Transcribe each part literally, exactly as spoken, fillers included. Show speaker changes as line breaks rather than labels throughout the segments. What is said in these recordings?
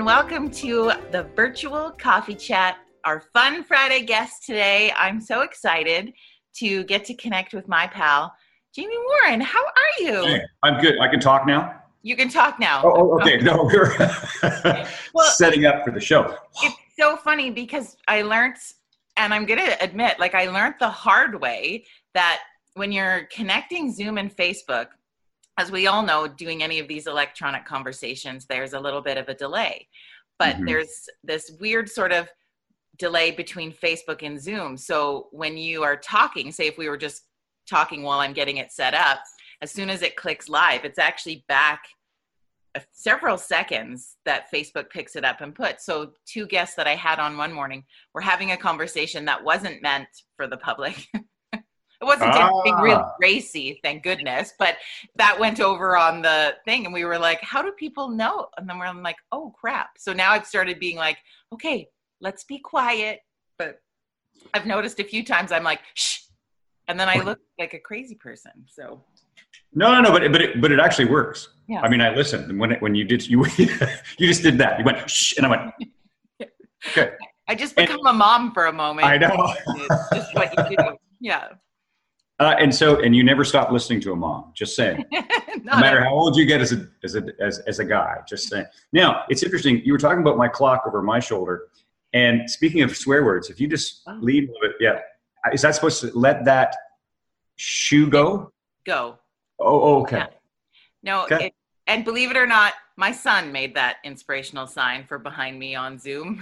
and welcome to the virtual coffee chat. Our fun Friday guest today. I'm so excited to get to connect with my pal, Jamie Warren. How are you?
Hey, I'm good. I can talk now?
You can talk now.
Oh, okay. No, we're well, setting up for the show.
It's so funny because I learned, and I'm going to admit, like I learned the hard way that when you're connecting Zoom and Facebook, as we all know, doing any of these electronic conversations, there's a little bit of a delay. But mm-hmm. there's this weird sort of delay between Facebook and Zoom. So when you are talking, say if we were just talking while I'm getting it set up, as soon as it clicks live, it's actually back several seconds that Facebook picks it up and puts. So two guests that I had on one morning were having a conversation that wasn't meant for the public. It wasn't ah. anything real racy, thank goodness, but that went over on the thing and we were like, how do people know? And then we're like, oh crap. So now I've started being like, okay, let's be quiet. But I've noticed a few times I'm like, shh. And then I look like a crazy person. So
no, no, no, but but it, but it actually works.
Yeah.
I mean, I listened when it, when you did you you just did that. You went shh, and I went. Okay.
I just become and, a mom for a moment.
I know.
It's just what you do. Yeah.
Uh, and so, and you never stop listening to a mom. Just saying. No matter how old you get as a as a as as a guy. Just saying. Now, it's interesting. You were talking about my clock over my shoulder, and speaking of swear words, if you just oh. lead with it, yeah, is that supposed to let that shoe go?
Go.
Oh, oh okay.
Yeah. No,
okay.
It, and believe it or not, my son made that inspirational sign for behind me on Zoom.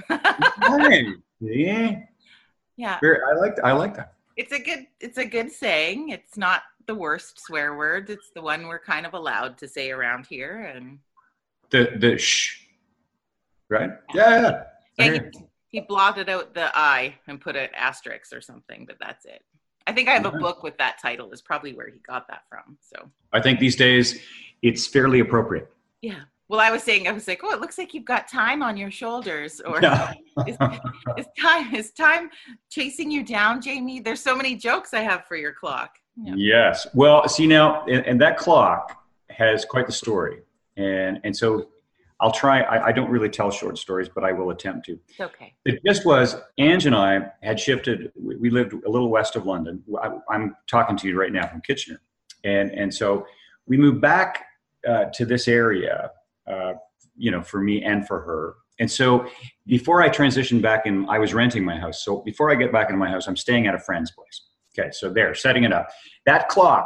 yeah.
Yeah.
I like I like that.
It's a good it's a good saying. It's not the worst swear word. It's the one we're kind of allowed to say around here. And
the the shh, right? Yeah.
Yeah. yeah he, he blotted out the I and put an asterisk or something, but that's it. I think I have a book with that title. Is probably where he got that from. So
I think these days it's fairly appropriate.
Yeah. Well, I was saying, I was like, oh, it looks like you've got time on your shoulders, or
yeah.
is, is time is time chasing you down, Jamie? There's so many jokes I have for your clock.
Yeah. Yes. Well, see now, and, and that clock has quite the story, and and so I'll try. I, I don't really tell short stories, but I will attempt to.
It's okay.
It just was, Ange and I had shifted. We, we lived a little west of London. I, I'm talking to you right now from Kitchener, and and so we moved back uh, to this area. Uh, you know, for me and for her. And so before I transitioned back in, I was renting my house. So before I get back into my house, I'm staying at a friend's place. Okay, so there, setting it up. That clock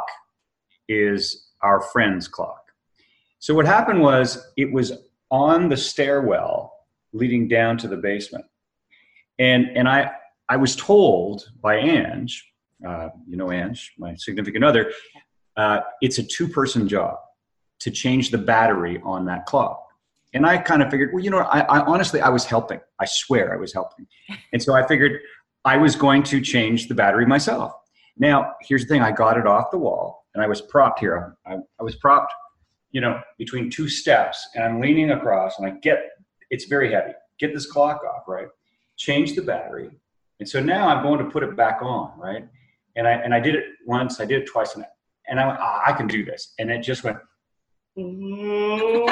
is our friend's clock. So what happened was it was on the stairwell leading down to the basement. And and I I was told by Ange, uh, you know Ange, my significant other, uh, it's a two-person job to change the battery on that clock. And I kind of figured, well, you know, I, I honestly, I was helping. I swear I was helping. And so I figured I was going to change the battery myself. Now, here's the thing. I got it off the wall and I was propped here. I, I was propped, you know, between two steps and I'm leaning across and I get, it's very heavy. Get this clock off, right? Change the battery. And so now I'm going to put it back on, right? And I, and I did it once, I did it twice and, and I went, oh, I can do this. And it just went, in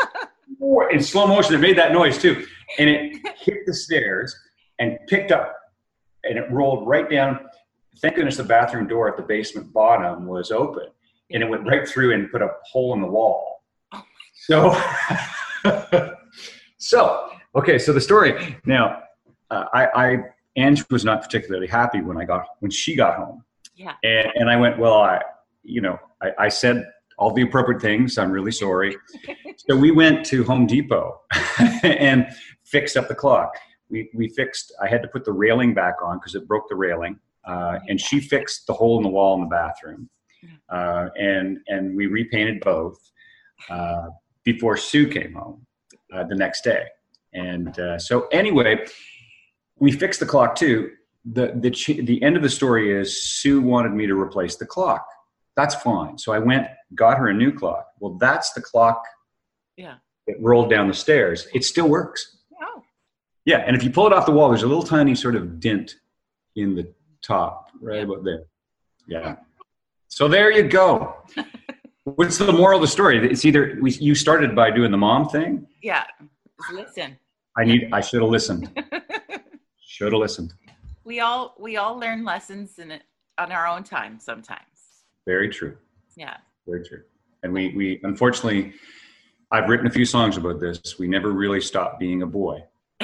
slow motion, it made that noise too, and it hit the stairs and picked up, and it rolled right down. Thank goodness the bathroom door at the basement bottom was open, and it went right through and put a hole in the wall. So, so okay. So the story now, uh, I, I Ange was not particularly happy when I got when she got home.
Yeah,
and and I went, well, I, you know, I, I said all the appropriate things. I'm really sorry. So we went to Home Depot and fixed up the clock. We we fixed, I had to put the railing back on because it broke the railing. Uh, and she fixed the hole in the wall in the bathroom. Uh, and, and we repainted both uh, before Sue came home uh, the next day. And uh, so anyway, we fixed the clock too. The, the, ch- the end of the story is Sue wanted me to replace the clock. That's fine. So I went, got her a new clock. Well, that's the clock
yeah.
that rolled down the stairs. It still works.
Oh.
Yeah, and if you pull it off the wall, there's a little tiny sort of dent in the top, right yeah. about there. Yeah. So there you go. What's the moral of the story? It's either we, you started by doing the mom thing.
Yeah. Just listen.
I need, I should have listened. Should have listened.
We all, we all learn lessons in it on our own time sometimes.
Very true.
Yeah.
Very true. And we, we, unfortunately, I've written a few songs about this. We never really stopped being a boy.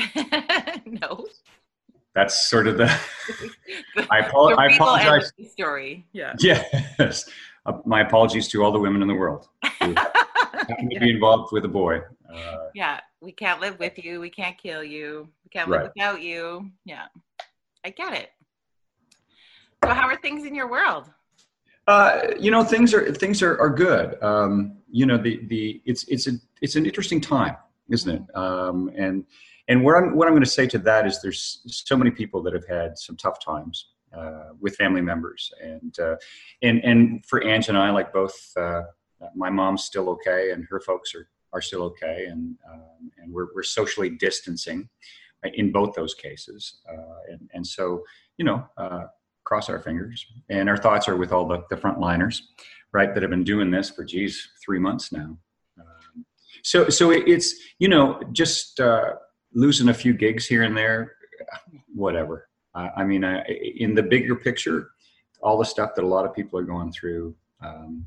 No.
That's sort of the,
the
I, apo- I apologize.
Story. Yeah.
Yes. Uh, my apologies to all the women in the world who happen to be involved with a boy. Uh,
yeah. We can't live with you. We can't kill you. We can't
right.
live without you. Yeah. I get it. So how are things in your world?
Uh, you know, things are, things are, are good. Um, you know, the, the, it's, it's a, it's an interesting time, isn't it? Um, and, and what I'm, what I'm going to say to that is there's so many people that have had some tough times, uh, with family members, and, uh, and, and for Ange and I, like both, uh, my mom's still okay and her folks are, are still okay. And, um, and we're, we're socially distancing in both those cases. Uh, and, and so, you know, uh, cross our fingers, and our thoughts are with all the, the frontliners, right, that have been doing this for, geez, three months now. Um, so, so it, it's, you know, just, uh, losing a few gigs here and there, whatever. Uh, I mean, I, in the bigger picture, all the stuff that a lot of people are going through, um,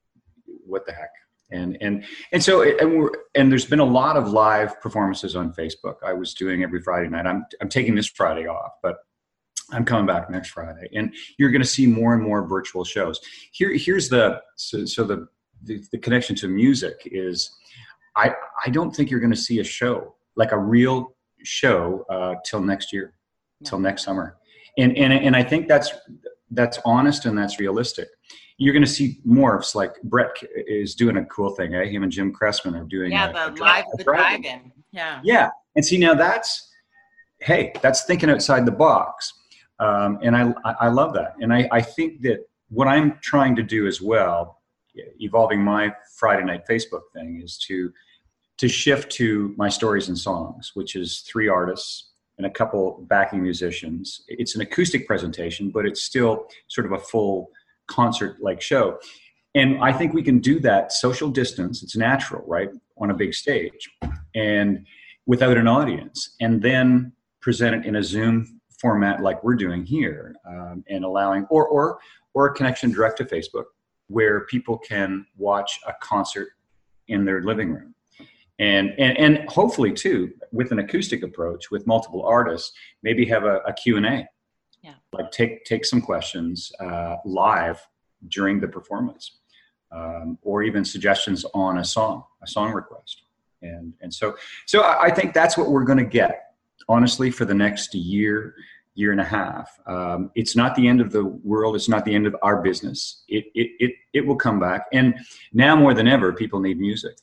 what the heck? And, and, and so, it, and we're, and there's been a lot of live performances on Facebook. I was doing every Friday night. I'm, I'm taking this Friday off, but I'm coming back next Friday, and you're going to see more and more virtual shows. Here, here's the, so, so the, the, the connection to music is, I, I don't think you're going to see a show, like a real show, uh, till next year, no. till next summer. And, and, and I think that's, that's honest and that's realistic. You're going to see morphs, like Brett is doing a cool thing, eh? Him and Jim Cressman are doing
yeah,
a,
the
a
live
a
the
drive-in.
drive-in. Yeah.
Yeah. And see, now that's, hey, that's thinking outside the box. Um, and I, I love that. And I, I think that what I'm trying to do as well, evolving my Friday night Facebook thing, is to, to shift to my stories and songs, which is three artists and a couple backing musicians. It's an acoustic presentation, but it's still sort of a full concert-like show. And I think we can do that social distance. It's natural, right? On a big stage and without an audience, and then present it in a Zoom format like we're doing here, um, and allowing, or, or, or a connection direct to Facebook where people can watch a concert in their living room. And, and, and hopefully too, with an acoustic approach with multiple artists, maybe have a, a Q and A.
Yeah. Like
take, take some questions, uh, live during the performance, um, or even suggestions on a song, a song request. And, and so, so I think that's what we're going to get, honestly, for the next year, year and a half. Um, it's not the end of the world. It's not the end of our business. It, it, it, it will come back. And now more than ever, people need music.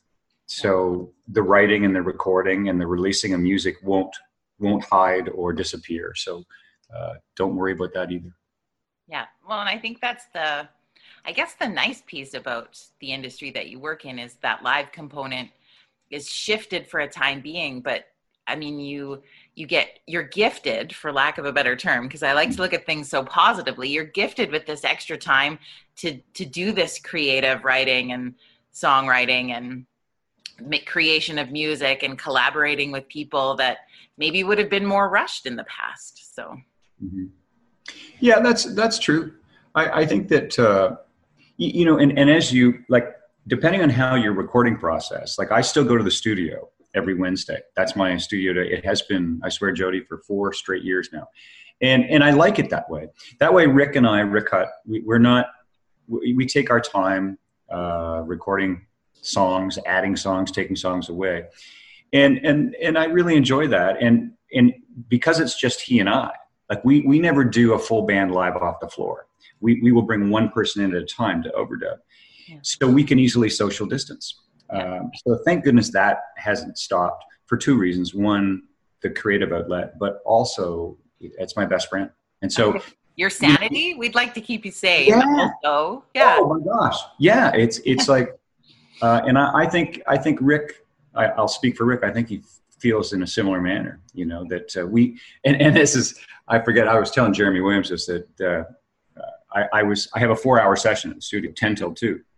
So the writing and the recording and the releasing of music won't, won't hide or disappear. So uh, don't worry about that either.
Yeah. Well, and I think that's the, I guess the nice piece about the industry that you work in is that live component is shifted for a time being, but I mean, you, you get, you're gifted, for lack of a better term, because I like to look at things so positively. You're gifted with this extra time to, to do this creative writing and songwriting and make creation of music and collaborating with people that maybe would have been more rushed in the past. So.
Mm-hmm. Yeah, that's, that's true. I, I think that, uh, you, you know, and, and as you, like, depending on how your recording process, like I still go to the studio every Wednesday. That's my studio. To, it has been, I swear, Jody, for four straight years now. And, and I like it that way. That way, Rick and I, Rick Hutt, we, we're not, we, we take our time uh, recording songs, adding songs, taking songs away. And, and, and I really enjoy that. And, and because it's just he and I, like we, we never do a full band live off the floor. We, we will bring one person in at a time to overdub. Yeah. So we can easily social distance. Yeah. Um, so thank goodness that hasn't stopped for two reasons. One, the creative outlet, but also it's my best friend. And so
your sanity, you know, we'd like to keep you safe.
Yeah.
Also, yeah.
Oh my gosh. Yeah. It's, it's like, uh, and I, I think, I think Rick, I, I'll speak for Rick. I think he feels in a similar manner, you know, that uh, we, and, and this is, I forget, I was telling Jeremy Williams this, that uh, I, I was, I have a four hour session in the studio, ten till two.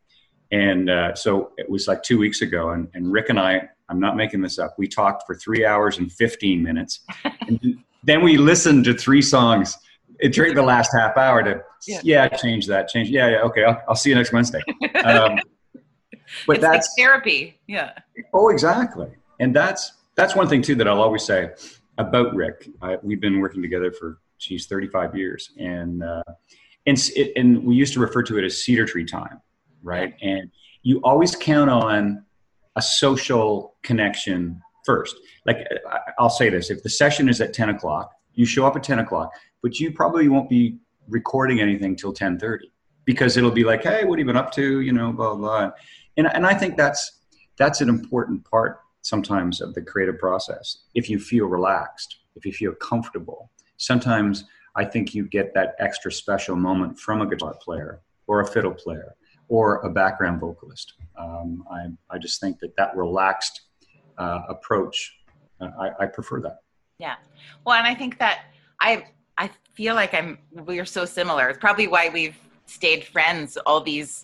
And uh, so it was like two weeks ago, and, and Rick and I, I'm not making this up, we talked for three hours and fifteen minutes. And then we listened to three songs during the last half hour to, yeah, yeah change that, change. Yeah, yeah, okay, I'll, I'll see you next Wednesday. Um, but
it's
that's
like therapy. Yeah.
Oh, exactly. And that's that's one thing too that I'll always say about Rick. I, we've been working together for geez, thirty-five years, and uh, and it, and we used to refer to it as cedar tree time, right? Yeah. And you always count on a social connection first. Like I'll say this: if the session is at ten o'clock, you show up at ten o'clock, but you probably won't be recording anything till ten thirty because it'll be like, hey, what have you been up to? You know, blah blah. And and I think that's that's an important part sometimes of the creative process. If you feel relaxed, if you feel comfortable, sometimes I think you get that extra special moment from a guitar player or a fiddle player or a background vocalist. Um, I I just think that that relaxed uh, approach, uh, I, I prefer that.
Yeah. Well, and I think that I I feel like I'm we're so similar. It's probably why we've stayed friends all these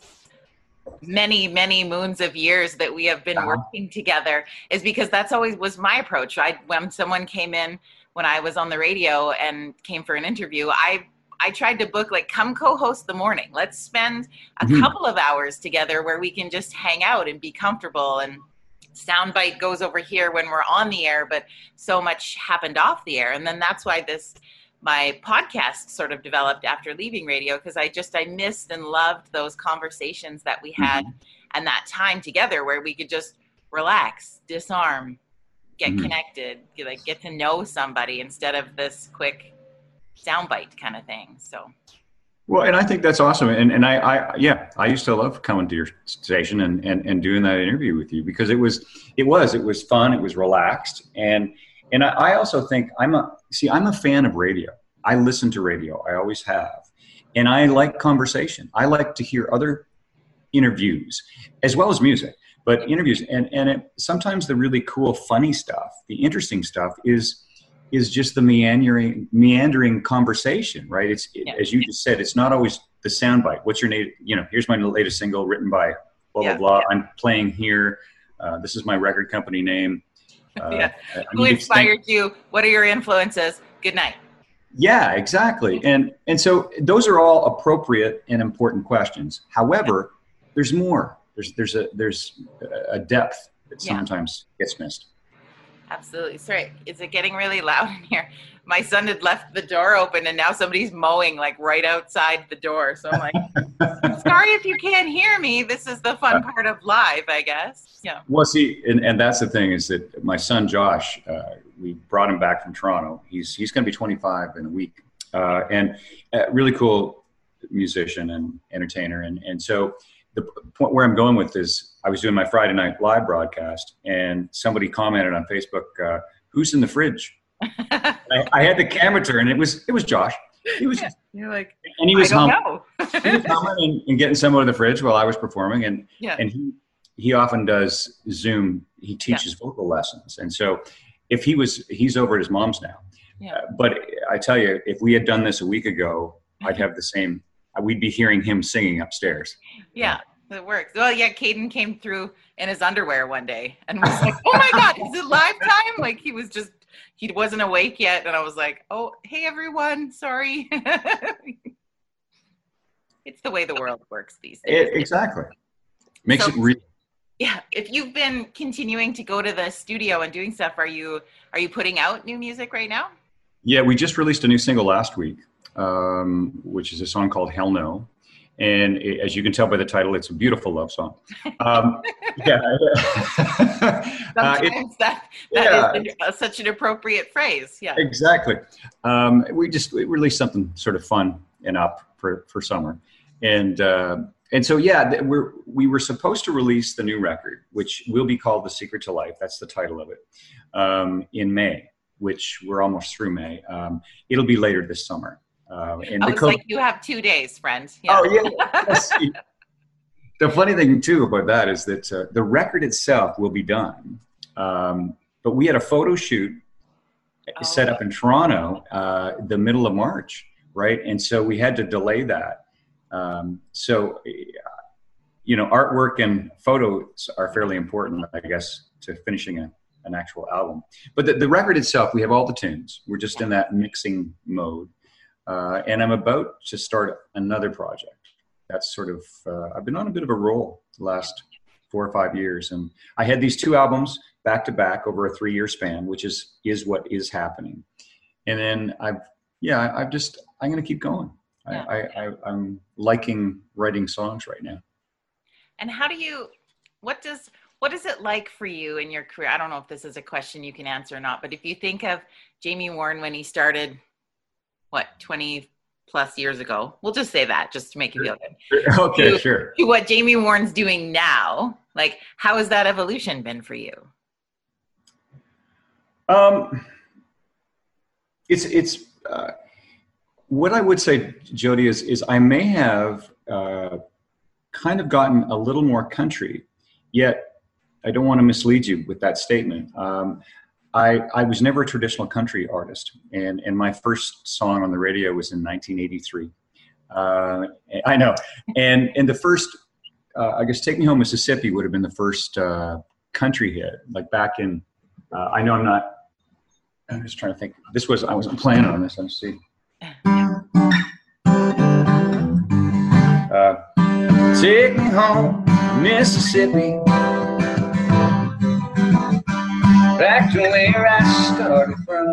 many, many moons of years that we have been uh-huh. working together, is because that's always was my approach. I, when someone came in, when I was on the radio and came for an interview, I, I tried to book like, come co-host the morning. Let's spend a mm-hmm. couple of hours together where we can just hang out and be comfortable, and soundbite goes over here when we're on the air, but so much happened off the air. And then that's why this, my podcast sort of developed after leaving radio, because I just, I missed and loved those conversations that we had mm-hmm. and that time together where we could just relax, disarm, get mm-hmm. connected, get, like get to know somebody instead of this quick soundbite kind of thing. So.
Well, and I think that's awesome. And and I, I yeah, I used to love coming to your station and, and, and doing that interview with you, because it was, it was, it was fun. It was relaxed. And And I also think I'm a, see, I'm a fan of radio. I listen to radio. I always have. And I like conversation. I like to hear other interviews as well as music, but interviews. And, and it, sometimes the really cool, funny stuff, the interesting stuff is, is just the meandering, meandering conversation, right? It's, it, yeah. as you just said, it's not always the soundbite. What's your name? You know, here's my latest single written by blah,
yeah.
blah, blah. I'm playing here. Uh, this is my record company name. Uh,
yeah. Who inspired you? What are your influences? Good night.
Yeah, exactly. And and so those are all appropriate and important questions. However, yeah. there's more. There's there's a there's a depth that yeah. sometimes gets missed.
Absolutely. Sorry. Is it getting really loud in here? My son had left the door open and now somebody's mowing like right outside the door. So I'm like, I'm sorry if you can't hear me. This is the fun part of live, I guess. Yeah.
Well, see, and, and that's the thing is that my son, Josh, uh, we brought him back from Toronto. He's, he's going to be twenty-five in a week, uh, and a really cool musician and entertainer. And, and so the point where I'm going with this, I was doing my Friday night live broadcast and somebody commented on Facebook, uh, who's in the fridge? I, I had the camera turned. It was it was Josh. He was.
Yeah, you're like,
and he was
I don't
hum- know. He was humming and, and getting someone in the fridge while I was performing. And
yeah.
and he he often does Zoom. He teaches yeah. vocal lessons, and so if he was, he's over at his mom's now.
Yeah.
Uh, but I tell you, if we had done this a week ago, I'd have the same. We'd be hearing him singing upstairs.
Yeah. It works. Well, yeah, Caden came through in his underwear one day and was like, oh my God, is it live time? Like he was just, he wasn't awake yet. And I was like, oh, hey everyone, sorry. It's the way the world works these days.
It, exactly. Makes
so,
it real.
Yeah. If you've been continuing to go to the studio and doing stuff, are you, are you putting out new music right now?
Yeah, we just released a new single last week, um, which is a song called Hell No. And it, as you can tell by the title, it's a beautiful love song. Um, yeah.
Sometimes uh, it, that, that yeah. is a, such an appropriate phrase. Yeah.
Exactly. Um, we just we released something sort of fun and up for, for summer. And uh, and so, yeah, we're, we were supposed to release the new record, which will be called The Secret to Life. That's the title of it, um, in May, which we're almost through May. Um, it'll be later this summer. Um, and
oh,
the
it's
co-
like you have two days, friend. Yeah.
Oh, yeah. The funny thing, too, about that is that uh, the record itself will be done. Um, but we had a photo shoot oh. set up in Toronto uh, the middle of March, right? And so we had to delay that. Um, so, you know, artwork and photos are fairly important, I guess, to finishing a, an actual album. But the, the record itself, we have all the tunes. We're just in that mixing mode. Uh, and I'm about to start another project. That's sort of, uh, I've been on a bit of a roll the last four or five years. And I had these two albums back to back over a three year span, which is, is what is happening. And then I've, yeah, I've just, I'm going to keep going. Yeah. I, I, I, I'm liking writing songs right now.
And how do you, what does, what is it like for you in your career? I don't know if this is a question you can answer or not, but if you think of Jamie Warren when he started, what, twenty plus years ago, we'll just say that just to make you feel good.
Okay,
to,
sure.
To what Jamie Warren's doing now, like, how has that evolution been for you?
Um, it's, it's, uh, what I would say, Jody, is, is I may have, uh, kind of gotten a little more country, yet I don't want to mislead you with that statement. Um, I, I was never a traditional country artist, and, and my first song on the radio was in nineteen eighty-three. Uh, I know, and and the first, uh, I guess, "Take Me Home, Mississippi" would have been the first uh, country hit, like back in. Uh, I know I'm not. I'm just trying to think. This was I wasn't planning on this. Let's see. Uh, Take me home, Mississippi, back to where I started from.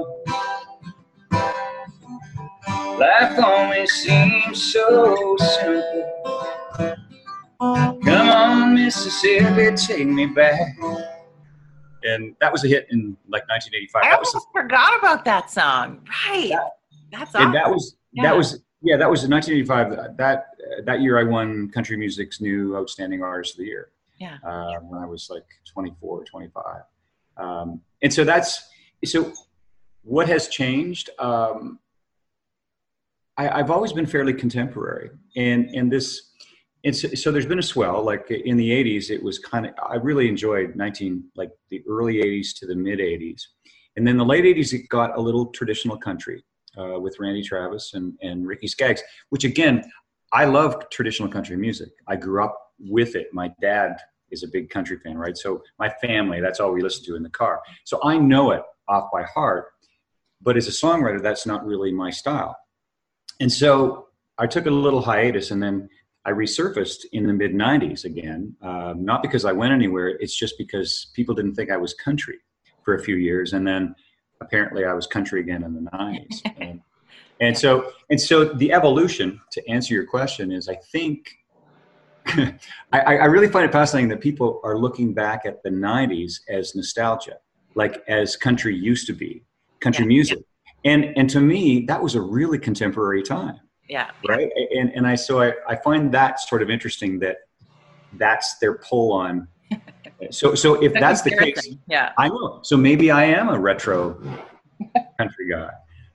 Life always seems so simple. Come on, Mississippi, take me back. And that was a hit in like nineteen eighty-five.
I
that
almost
was a,
forgot about that song. Right. That, That's awesome.
And that was yeah. that was yeah that was in nineteen eighty-five. That that year I won Country Music's new Outstanding Artist of the Year.
Yeah.
Uh, when I was like twenty-four, twenty-five. Um, and so that's so. What has changed? Um, I, I've always been fairly contemporary, and and this. And so, so there's been a swell. Like in the eighties, it was kind of. I really enjoyed nineteen like the early eighties to the mid eighties, and then the late eighties it got a little traditional country uh, with Randy Travis and and Ricky Skaggs, which again, I love traditional country music. I grew up with it. My dad is a big country fan, right? So my family, that's all we listen to in the car. So I know it off by heart. But as a songwriter, that's not really my style. And so I took a little hiatus, and then I resurfaced in the mid nineties again, um, not because I went anywhere. It's just because people didn't think I was country for a few years. And then apparently I was country again in the nineties. And, and so, and so the evolution, to answer your question, is I think, I, I really find it fascinating that people are looking back at the nineties as nostalgia, like as country used to be, country yeah, music. Yeah. And, and to me, that was a really contemporary time.
Yeah.
Right. And and I so I, I find that sort of interesting that that's their pull on. So so if that's the case,
yeah,
I know. So maybe I am a retro country guy.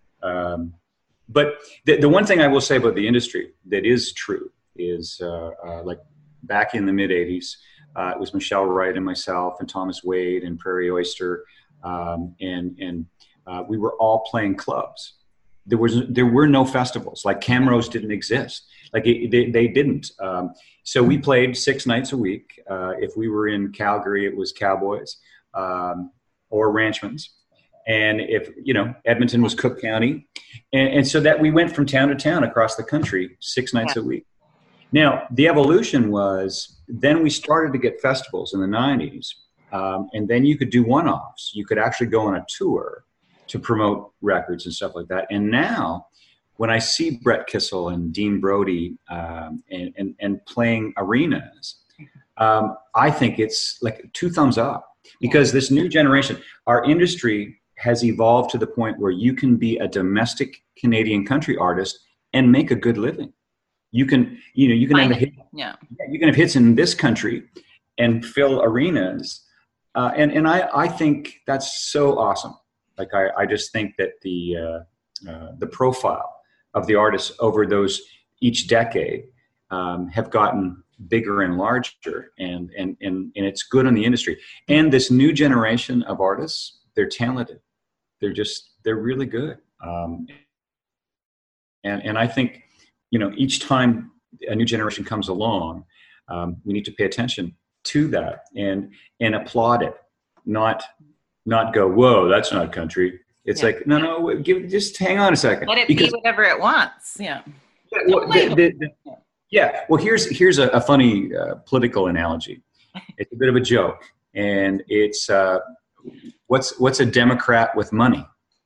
Um, but the the one thing I will say about the industry that is true is uh, uh, like back in the mid eighties, uh, it was Michelle Wright and myself and Thomas Wade and Prairie Oyster, um, and and uh, we were all playing clubs. There was there were no festivals, like Camrose didn't exist, like it, they, they didn't. Um, so we played six nights a week. Uh, if we were in Calgary, it was Cowboys um, or Ranchmans, and if you know Edmonton was Cook County, and, and so that we went from town to town across the country six nights a week. Now the evolution was then we started to get festivals in the nineties, um, and then you could do one-offs. You could actually go on a tour to promote records and stuff like that. And now when I see Brett Kissel and Dean Brody um, and, and, and playing arenas, um, I think it's like two thumbs up, because this new generation, our industry has evolved to the point where you can be a domestic Canadian country artist and make a good living. You can, you know, you can have a hit,
yeah.
you can have hits in this country and fill arenas. Uh, and, and I, I think that's so awesome. Like I, I just think that the uh, uh, the profile of the artists over those each decade um, have gotten bigger and larger, and, and and and it's good on the industry. And this new generation of artists, they're talented. They're just they're really good. Um, and and I think you know each time a new generation comes along, um, we need to pay attention to that and and applaud it, not not go, whoa, that's not country. It's yeah. like, no, no, give, just hang on a second.
Let it because, be whatever it wants. Yeah.
Yeah. Well, the, the, the, yeah. well here's here's a, a funny uh, political analogy. It's a bit of a joke, and it's uh, what's what's a Democrat with money?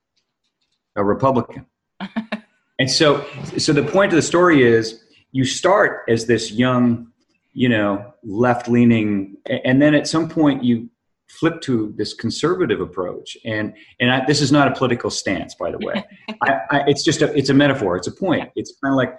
A Republican. And so, so the point of the story is, you start as this young, you know, left-leaning, and then at some point you flip to this conservative approach. And and I, this is not a political stance, by the way. I, I, it's just a it's a metaphor. It's a point. It's kind of like,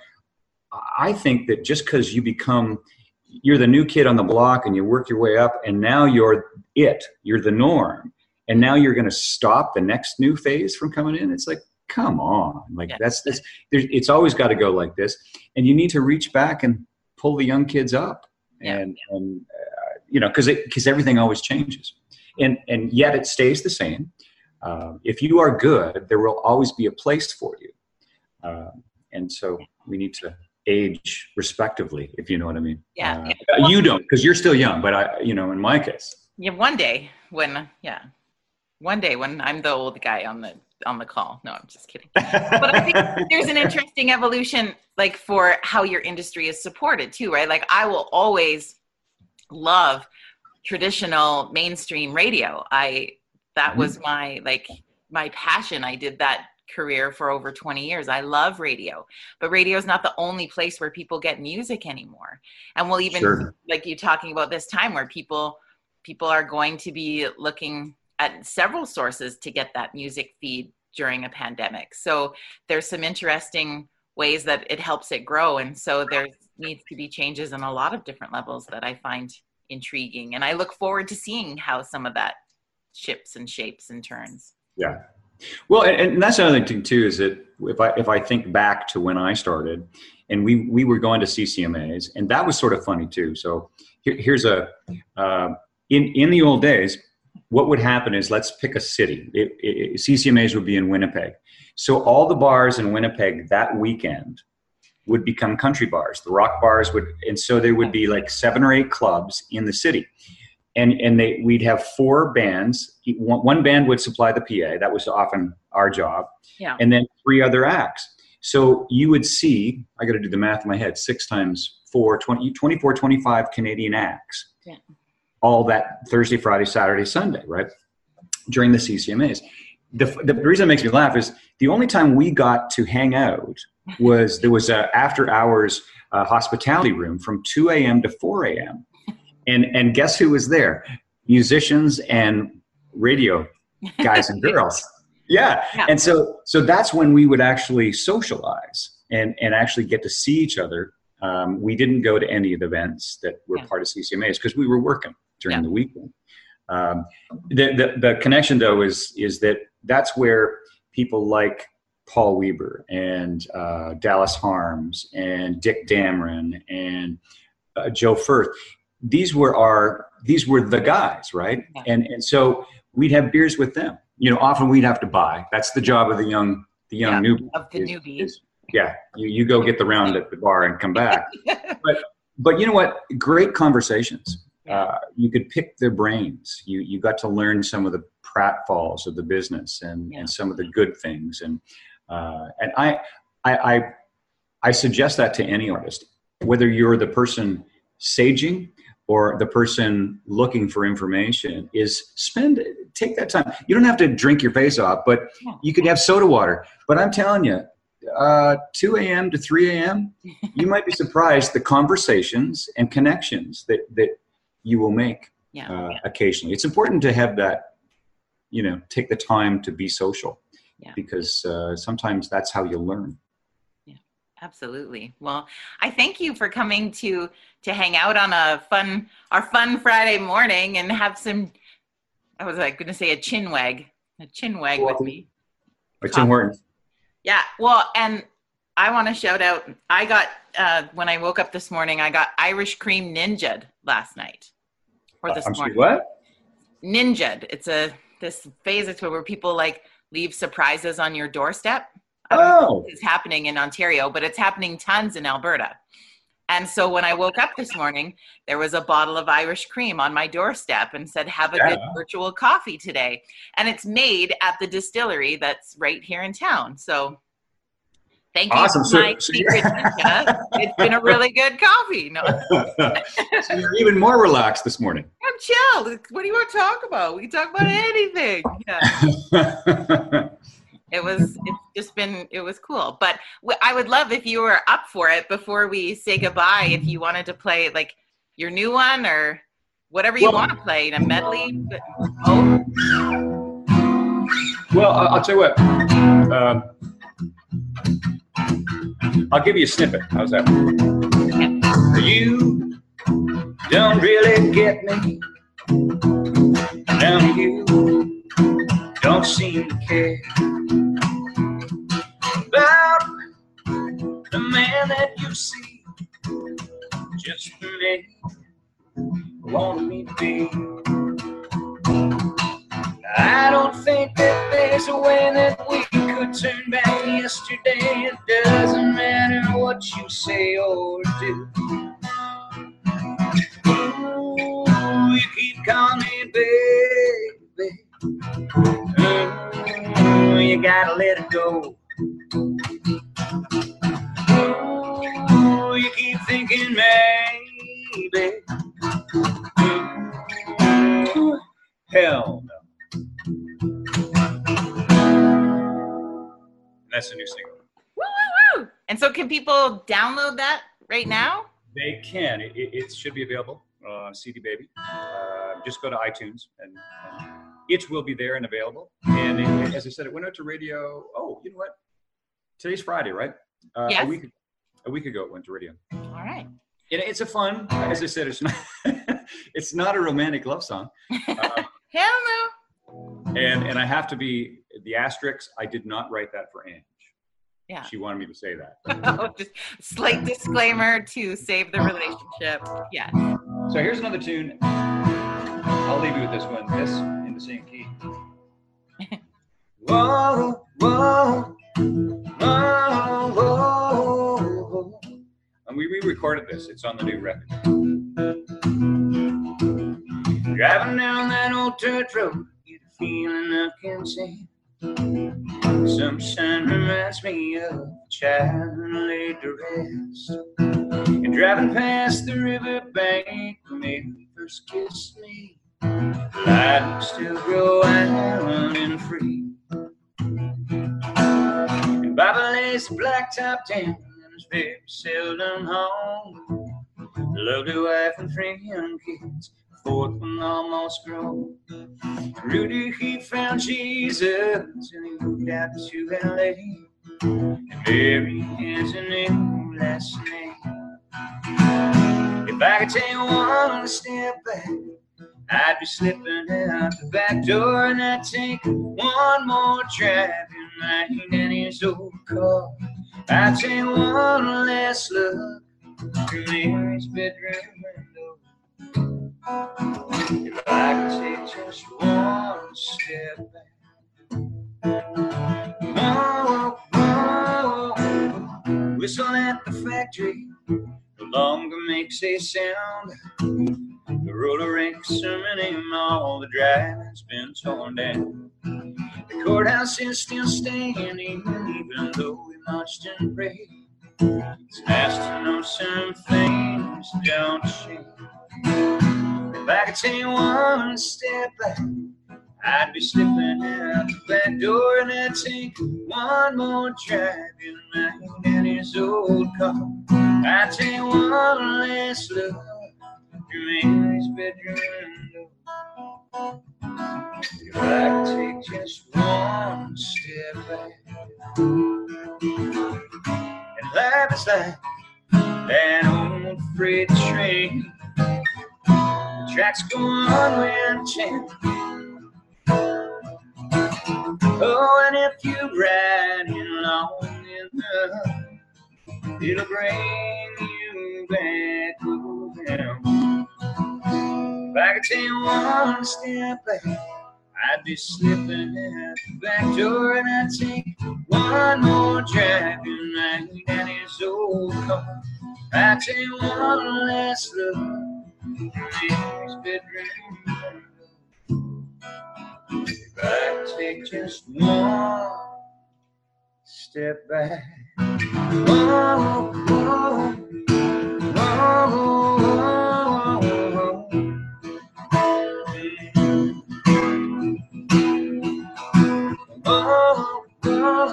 I think that just because you become, you're the new kid on the block and you work your way up, and now you're it, you're the norm, and now you're going to stop the next new phase from coming in. It's like, come on, like yeah. that's this. It's always got to go like this, and you need to reach back and pull the young kids up,
yeah.
and and uh, you know, because because everything always changes, and and yet it stays the same. Uh, if you are good, there will always be a place for you, uh, and so we need to age respectively, if you know what I mean.
Yeah,
uh,
yeah.
You don't, because you're still young, but I, you know, in my case,
yeah. One day when, yeah, one day when I'm the old guy on the. on the call. No, I'm just kidding. But I think there's an interesting evolution, like, for how your industry is supported too, right? Like, I will always love traditional mainstream radio. I, that mm-hmm. was my, like, my passion. I did that career for over twenty years. I love radio, but radio is not the only place where people get music anymore. And we'll even, sure. like you talking about this time where people, people are going to be looking at several sources to get that music feed during a pandemic. So there's some interesting ways that it helps it grow. And so there needs to be changes on a lot of different levels that I find intriguing. And I look forward to seeing how some of that shifts and shapes and turns.
Yeah. Well, and, and that's another thing too, is that if I, if I think back to when I started, and we, we were going to C C M As, and that was sort of funny too. So here, here's a, uh, in, in the old days, what would happen is, let's pick a city. It, it, C C M As would be in Winnipeg. So all the bars in Winnipeg that weekend would become country bars. The rock bars would, and so there would be like seven or eight clubs in the city. And and they we'd have four bands. One, one band would supply the P A. That was often our job.
Yeah.
And then three other acts. So you would see, I got to do the math in my head, six times four, twenty, twenty-four, twenty-five Canadian acts.
Yeah.
All that Thursday, Friday, Saturday, Sunday, right? During the C C M As. The, the reason it makes me laugh is the only time we got to hang out was there was a after hours uh, hospitality room from two a.m. to four a.m. And and guess who was there? Musicians and radio guys and girls. Yeah. yeah. And so so that's when we would actually socialize and, and actually get to see each other. Um, we didn't go to any of the events that were yeah. part of C C M As because we were working during yeah. the weekend. Um, the, the the connection though is is that that's where people like Paul Weber and uh, Dallas Harms and Dick Dameron and uh, Joe Firth. These were our these were the guys, right? Yeah. And and so we'd have beers with them. You know, often we'd have to buy. That's the job of the young the young
yeah,
newbie.
Of the is, newbie.
Is, yeah, you you go get the round at the bar and come back. but but you know what? Great conversations. Uh, you could pick their brains. You you got to learn some of the pratfalls of the business and, yeah. and some of the good things. And uh, and I, I I I suggest that to any artist, whether you're the person saging or the person looking for information, is spend take that time. You don't have to drink your face off, but yeah. you could have soda water. But I'm telling you, uh, two a.m. to three a.m., you might be surprised the conversations and connections that that you will make
yeah.
uh,
yeah.
occasionally. It's important to have that, you know, take the time to be social
yeah.
because uh, sometimes that's how you learn.
Yeah, absolutely. Well, I thank you for coming to to hang out on a fun, our fun Friday morning and have some, I was like going to say a chin wag, a chin wag well, with me.
Or Tim Hortons.
Yeah. Well, and I want to shout out, I got, uh, when I woke up this morning, I got Irish cream ninja'd last night. Or this
uh, I'm
morning.
Sorry, what?
Ninja'd. It's a, this phase it's where people like leave surprises on your doorstep. I don't
Oh.
know if it's happening in Ontario, but it's happening tons in Alberta. And so when I woke up this morning, there was a bottle of Irish cream on my doorstep and said, have a
Yeah.
good virtual coffee today. And it's made at the distillery that's right here in town. So thank you
Awesome.
to
So-
my
so
secret ninja. It's been a really good coffee. No,
So you're even more relaxed this morning.
I'm chill. What do you want to talk about? We can talk about anything. Yeah. It was, it's just been, it was cool. But w- I would love if you were up for it before we say goodbye, if you wanted to play like your new one or whatever you
Well-
want to play in a medley. But, oh,
Well, I- I'll tell you what. Um, I'll give you a snippet. How's that? You don't really get me. Now you don't seem to care about the man that you see. Just the man you want me to be. I don't think that there's a way that we could turn back yesterday. It doesn't matter what you say or do. Ooh, you keep calling me baby. Ooh, you gotta let it go. Ooh, you keep thinking maybe. Ooh, hell no. That's a new single.
woo, woo, woo. And so can people download that right now?
They can. It, it, it should be available on C D Baby. Uh, just go to iTunes and, and it will be there and available. And it, as I said, it went out to radio. Oh, you know what? Today's Friday, right? Uh,
Yes.
A week, a week ago, it went to radio.
All right.
And it's a fun. As I said, it's not. It's not a romantic love song. Uh,
Hell no.
and and I have to be the asterisk. I did not write that for Ange.
Yeah.
She wanted me to say that.
Oh, just slight disclaimer to save the relationship. Yeah.
So here's another tune. I'll leave you with this one. This in the same key. Whoa, whoa, whoa, whoa. And we re-recorded this. It's on the new record. Driving down that old dirt road, get a feeling I can say. Sunshine reminds me of a child laid to rest. And driving past the riverbank where Mary first kissed me, light still grow out and free. And Baba lays the blacktop down and is very seldom home. Lovely wife and three young kids, fourth one almost grown. Rudy, he found Jesus and he moved out to L A. And Mary has a new last name. If I could take one step back, I'd be slipping out the back door and I'd take one more drive in my nanny's old car. I'd take one last look through Mary's bedroom window. If I could take just one step back. Whoa, whoa, whoa. Whistle at the factory no longer makes a sound. The roller rink's sermon, all the driving's been torn down. The courthouse is still standing, even though we marched and prayed. It's nice to know some things don't change. If I could take one step back, I'd be slipping out the back door and I'd take one more drive in my daddy's old car. I'd take one last look through Mary's bedroom window. If I could take just one step back. And life is like that old freight train. The tracks go on when chant. Oh, and if you ride in long enough, it'll bring you back home. If I could take one step back, I'd be slipping out the back door and I'd take one more drive in my daddy's old car. That's in one last look. Jimmy's bedroom. If I take just one step back. Oh, oh, oh, oh, oh,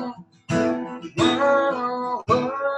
oh,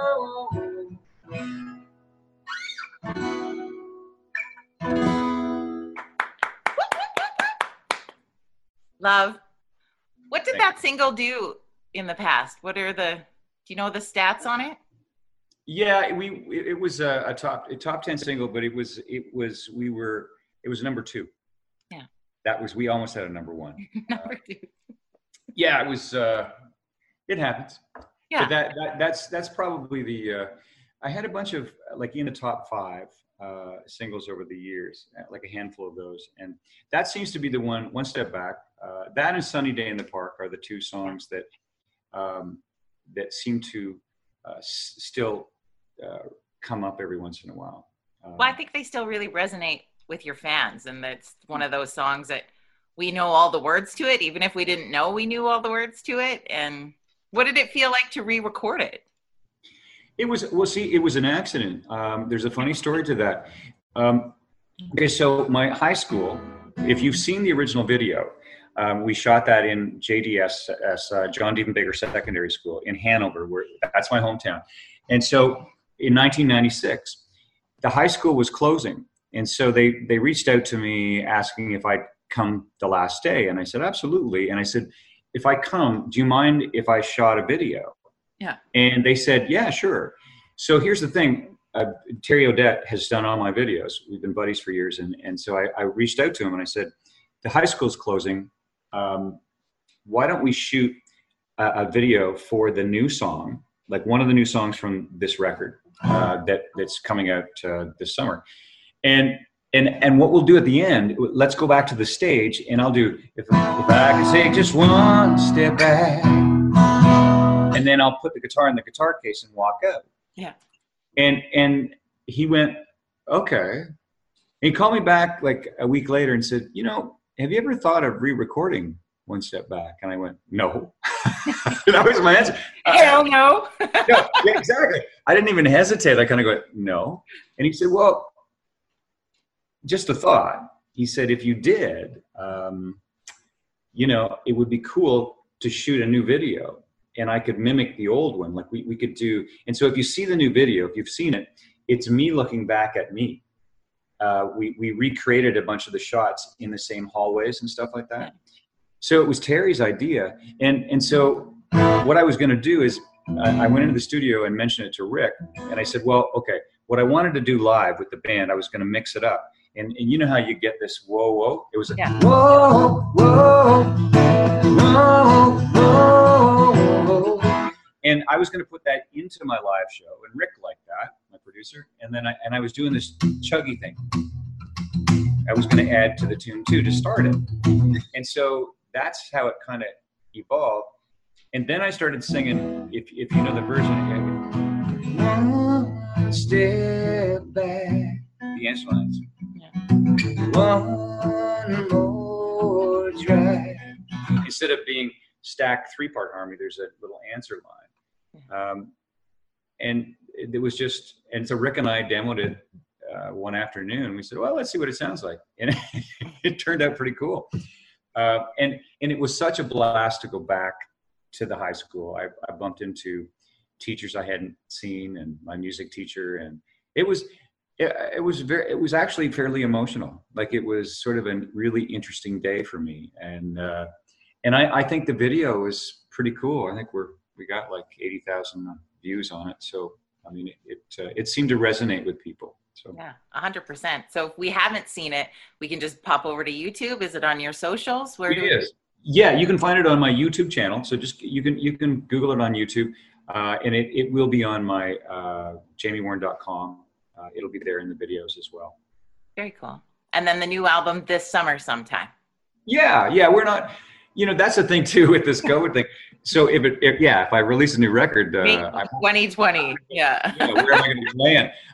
Love. What did
Thank
that single do in the past? What are the, do you know the stats on it?
Yeah, we it was a, a top a top ten single, but it was it was we were it was number two.
Yeah,
that was we almost had a number one.
Number two.
Yeah, it was. Uh, it happens.
Yeah,
but that, that that's that's probably the. Uh, I had a bunch of like in the top five uh, singles over the years, like a handful of those, and that seems to be the one. One step back. Uh, that and "Sunny Day in the Park" are the two songs that um, that seem to uh, s- still. Uh, come up every once in a while. Uh,
well, I think they still really resonate with your fans, and that's one of those songs that we know all the words to it, even if we didn't know we knew all the words to it. And what did it feel like to re-record it?
It was, well, see, it was an accident. Um, there's a funny story to that. Um, okay, so my high school, if you've seen the original video, um, we shot that in J D S, uh, John Diebenbaker Secondary School in Hanover, where that's my hometown. And so in nineteen ninety-six, the high school was closing. And so they, they reached out to me asking if I'd come the last day. And I said, absolutely. And I said, if I come, do you mind if I shot a video?
Yeah.
And they said, yeah, sure. So here's the thing. Uh, Terry Odette has done all my videos. We've been buddies for years. And, and so I, I reached out to him and I said, the high school's closing. Um, why don't we shoot a, a video for the new song, like one of the new songs from this record uh, that that's coming out uh, this summer. And, and, and what we'll do at the end, let's go back to the stage and I'll do, if, if I can take just one step back, and then I'll put the guitar in the guitar case and walk out.
Yeah.
And, and he went, okay. And he called me back like a week later and said, you know, have you ever thought of re-recording One Step Back? And I went, no. That was my answer.
Hell no.
No, yeah, exactly. I didn't even hesitate. I kind of go, no. And he said, well, just a thought. He said, if you did, um, you know, it would be cool to shoot a new video and I could mimic the old one. Like we, we could do. And so if you see the new video, if you've seen it, it's me looking back at me. Uh, we, we recreated a bunch of the shots in the same hallways and stuff like that. So it was Terry's idea. And, and so what I was going to do is I, I went into the studio and mentioned it to Rick. And I said, well, okay, what I wanted to do live with the band, I was going to mix it up. And, and you know how you get this whoa, whoa? It was a
Yeah.
whoa, whoa, whoa, whoa, whoa. And I was going to put that into my live show. And Rick liked that, my producer. And then I, and I was doing this chuggy thing. I was going to add to the tune too to start it. And so that's how it kind of evolved. And then I started singing, if if you know the version, one step back, the answer lines. Yeah. One more drive. Instead of being stacked three-part harmony, there's a little answer line. Um, and it was just, and so Rick and I demoed it uh, one afternoon. We said, well, let's see what it sounds like. And it, it turned out pretty cool. Uh, and, and it was such a blast to go back to the high school. I, I bumped into teachers I hadn't seen and my music teacher. And it was, it, it was very, it was actually fairly emotional. Like it was sort of a really interesting day for me. And, uh, and I, I think the video was pretty cool. I think we're, we got like eighty thousand views on it. So, I mean, it, it, uh, it seemed to resonate with people. So
yeah, a hundred percent. So if we haven't seen it, we can just pop over to YouTube. Is it on your socials? Where
it
do
is. Yeah, you can find it on my YouTube channel. So just, you can, you can Google it on YouTube uh, and it, it will be on my uh, jamie warren dot com. Uh, it'll be there in the videos as well.
Very cool. And then the new album this summer sometime.
Yeah. Yeah. We're not, you know, that's the thing too with this COVID thing. So if it, if, yeah, if I release a new record, uh,
twenty twenty, yeah.
yeah, where am I going to be playing?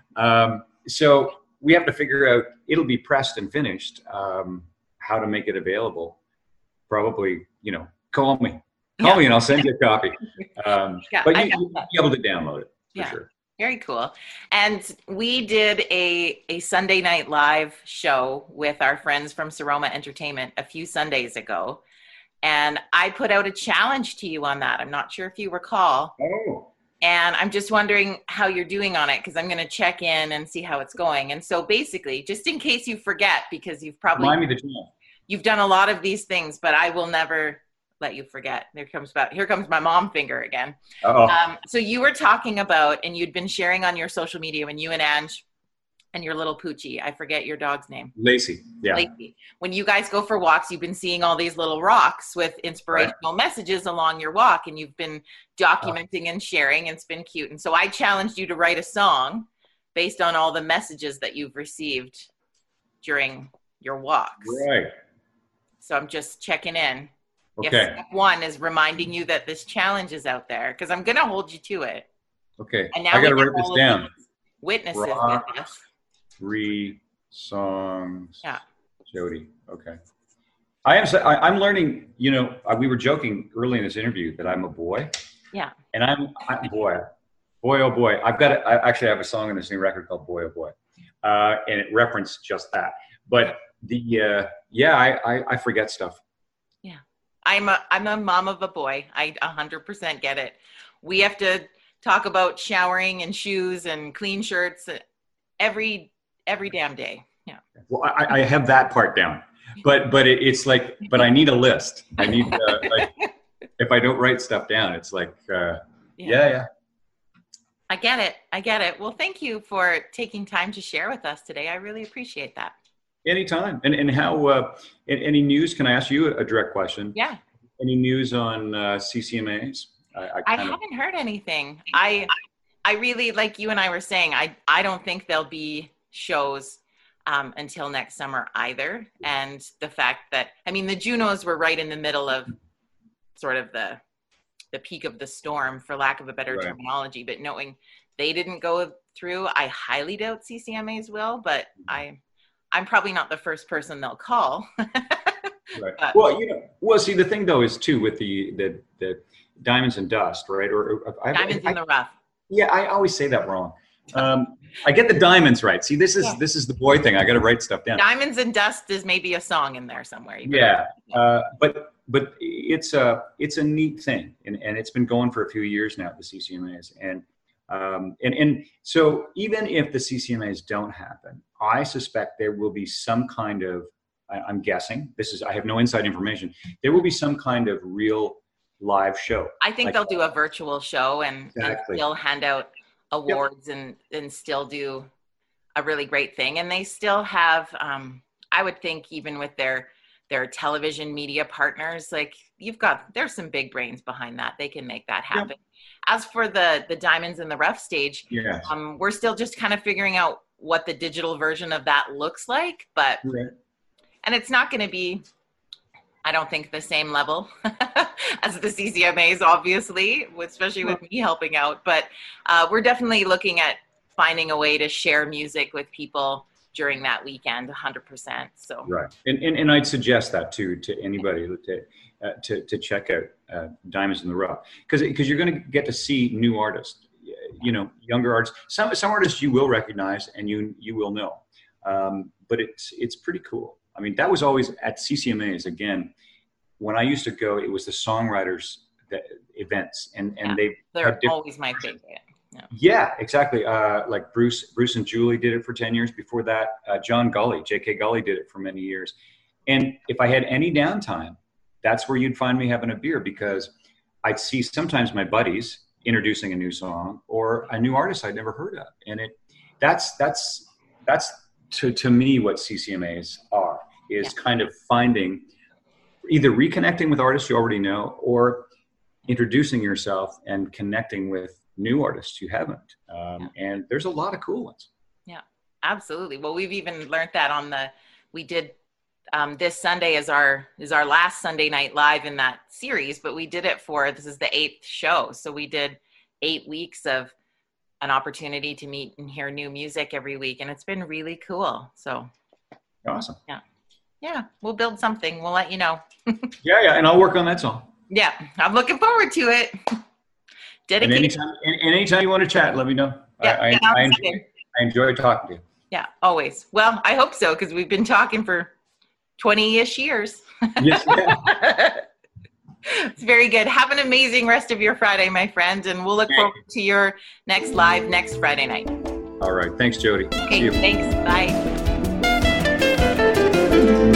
Um, so we have to figure out, it'll be pressed and finished, um, how to make it available. Probably, you know, call me. Call yeah. me and I'll send you a copy. Um, yeah, but you, you'll be able to download it for yeah. sure.
Very cool. And we did a, a Sunday Night Live show with our friends from Saroma Entertainment a few Sundays ago. And I put out a challenge to you on that. I'm not sure if you recall.
Oh.
And I'm just wondering how you're doing on it, because I'm going to check in and see how it's going. And so basically, just in case you forget, because you've probably
Remind me the challenge.
You've done a lot of these things, but I will never let you forget. There comes about here comes my mom finger again.
Uh-oh.
Um, so you were talking about, and you'd been sharing on your social media when you and Ange and your little Poochie, I forget your dog's name.
Lacey. Yeah.
Lacey. When you guys go for walks, you've been seeing all these little rocks with inspirational right. messages along your walk, and you've been documenting uh. and sharing, and it's been cute. And so I challenged you to write a song based on all the messages that you've received during your walks.
Right.
So I'm just checking in.
Okay.
Yes, step one is reminding you that this challenge is out there, because I'm going to hold you to it.
Okay.
And now
I got to write this down.
Witnesses
Rock,
with us.
Three songs.
Yeah.
Jody. Okay. I am. I, I'm learning. You know, we were joking early in this interview that I'm a boy.
Yeah.
And I'm, I'm boy, boy, oh boy. I've got. A, I actually have a song on this new record called "Boy Oh Boy," uh, and it referenced just that. But the uh, yeah, I, I I forget stuff.
Yeah. I'm a I'm a mom of a boy. I one hundred percent get it. We have to talk about showering and shoes and clean shirts every every damn day. Yeah.
Well, I, I have that part down, but but it, it's like, but I need a list. I need uh, like, if I don't write stuff down, it's like uh, yeah. yeah yeah.
I get it. I get it. Well, thank you for taking time to share with us today. I really appreciate that.
Anytime. And and how, uh, any news, can I ask you a direct question?
Yeah.
Any news on uh, C C M As? I, I,
I haven't heard anything. I I really, like you and I were saying, I, I don't think there'll be shows um, until next summer either. And the fact that, I mean, the Junos were right in the middle of sort of the the peak of the storm, for lack of a better right. terminology, but knowing they didn't go through, I highly doubt C C M As will, but I... I'm probably not the first person they'll call.
Right. Well, you know, well, see, the thing though is too with the the, the Diamonds and Dust, right? Or, or I,
Diamonds I, in the Rough.
Yeah, I always say that wrong. Um, I get the diamonds right. See, this is yeah. this is the boy thing. I got to write stuff down.
Diamonds and Dust is maybe a song in there somewhere.
Yeah, uh, but but it's a it's a neat thing, and and it's been going for a few years now, the C C M As, and. Um, and, and so even if the C C M As don't happen, I suspect there will be some kind of, I, I'm guessing, this is, I have no inside information, there will be some kind of real live show.
I think like, they'll do a virtual show and,
exactly.
and they'll hand out awards yep. and, and still do a really great thing. And they still have, um, I would think even with their, their television media partners, like you've got, there's some big brains behind that. They can make that happen. Yep. As for the the Diamonds in the Rough stage,
yes.
um, we're still just kind of figuring out what the digital version of that looks like. But
right.
and it's not going to be, I don't think, the same level as the C C M As, obviously, especially with me helping out. But uh, we're definitely looking at finding a way to share music with people during that weekend, one hundred percent. So
right, and and, and I'd suggest that too to anybody to uh, to to check out uh, Diamonds in the Rough, because because you're going to get to see new artists, you know, younger artists. Some some artists you will recognize and you you will know, um, but it's it's pretty cool. I mean, that was always at C C M As. Again, when I used to go, it was the songwriters that, events, and and
yeah,
they
they're always my favorite.
Yeah, yeah exactly. Uh, like Bruce, Bruce and Julie did it for ten years. Before that, uh, John Gully, J K Gully did it for many years. And if I had any downtime, that's where you'd find me having a beer, because I'd see sometimes my buddies introducing a new song or a new artist I'd never heard of. And it, that's, that's, that's to, to me what C C M As are, is yeah. kind of finding, either reconnecting with artists you already know, or introducing yourself and connecting with new artists you haven't. Um, yeah. And there's a lot of cool ones.
Yeah, absolutely. Well, we've even learned that on the, we did um, this Sunday is our, is our last Sunday Night Live in that series, but we did it for, this is the eighth show. So we did eight weeks of an opportunity to meet and hear new music every week. And it's been really cool. So
awesome.
Yeah. Yeah. We'll build something. We'll let you know.
yeah. Yeah. And I'll work on that song.
Yeah. I'm looking forward to it.
Dedicated. And anytime, and anytime you want to chat, let me know.
Yeah,
I, I, I, enjoy, I enjoy talking to you.
Yeah, always. Well, I hope so, because we've been talking for twenty-ish years.
Yes,
it's very good. Have an amazing rest of your Friday, my friend, and we'll look Thanks. forward to your next live next Friday night.
All right. Thanks, Jody.
Okay, thanks. Bye.